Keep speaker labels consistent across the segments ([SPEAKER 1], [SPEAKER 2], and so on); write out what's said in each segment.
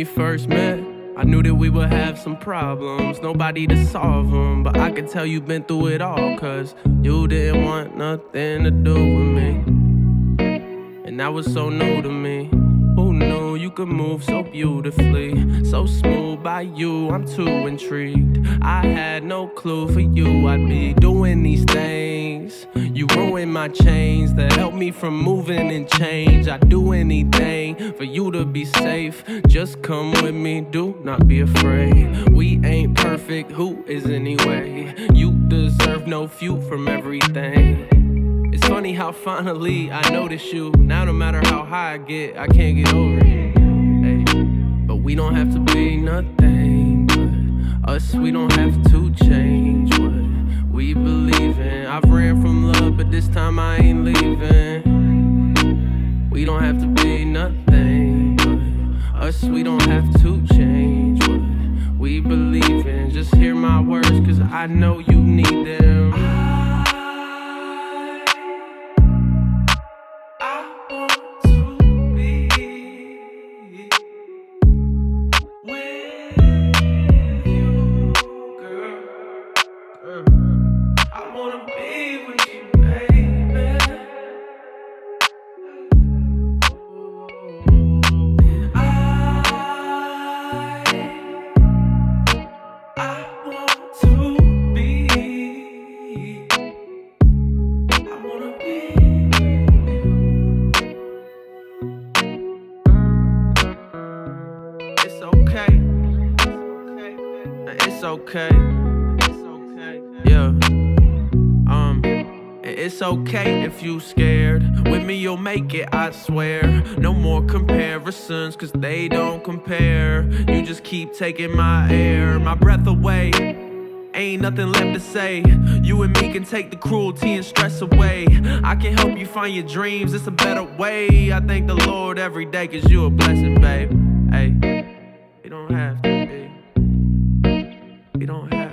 [SPEAKER 1] first met, I knew that we would have some problems, nobody to solve them. But I could tell you been through it all, cause you didn't want nothing to do with me. And that was so new to me. Who knew you could move so beautifully? So smooth by you, I'm too intrigued. I had no clue for you I'd be doing these things. You ruined my chains that help me from moving and change. I'd do anything for you to be safe. Just come with me, do not be afraid. We ain't perfect, who is anyway? You deserve no few from everything. It's funny how finally I notice you. Now no matter how high I get, I can't get over it. Hey, but we don't have to be nothing but us. We don't have to change what we believe in. I've ran from love, but this time I ain't leaving. We don't have to be nothing but us. We don't have to change what we believe in. Just hear my words, cause I know you need them. It's okay if you scared. With me you'll make it, I swear. No more comparisons, cause they don't compare. You just keep taking my air, my breath away. Ain't nothing left to say. You and me can take the cruelty and stress away. I can help you find your dreams, it's a better way. I thank the Lord every day, cause you a blessing, babe. Hey, you don't have to be. You don't have to be.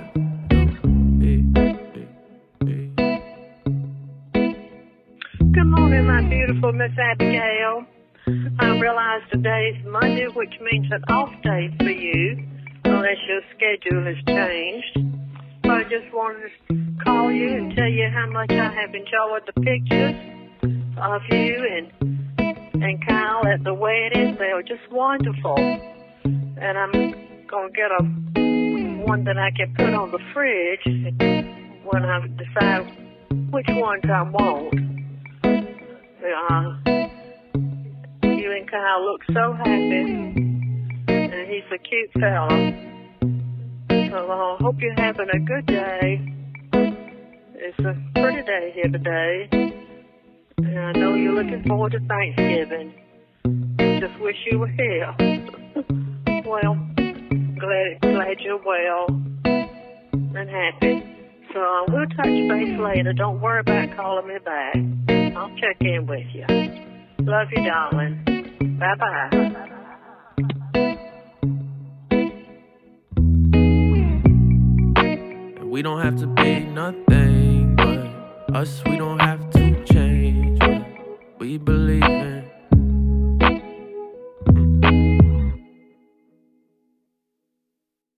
[SPEAKER 2] Good morning, my beautiful Miss Abigail. I realize today's Monday, which means an off day for you, unless your schedule has changed. I just wanted to call you and tell you how much I have enjoyed the pictures of you and Kyle at the wedding. They were just wonderful. And I'm going to get one that I can put on the fridge when I decide which ones I want. You and Kyle look so happy, and he's a cute fella. So I hope you're having a good day. It's a pretty day here today, and I know you're looking forward to Thanksgiving. Just wish you were here. Well, glad you're well and happy. So we'll touch base later. Don't worry about calling me back. I'll check in with you. Love you, darling. Bye-bye.
[SPEAKER 1] We don't have to be nothing but us. We don't have to change what we believe in.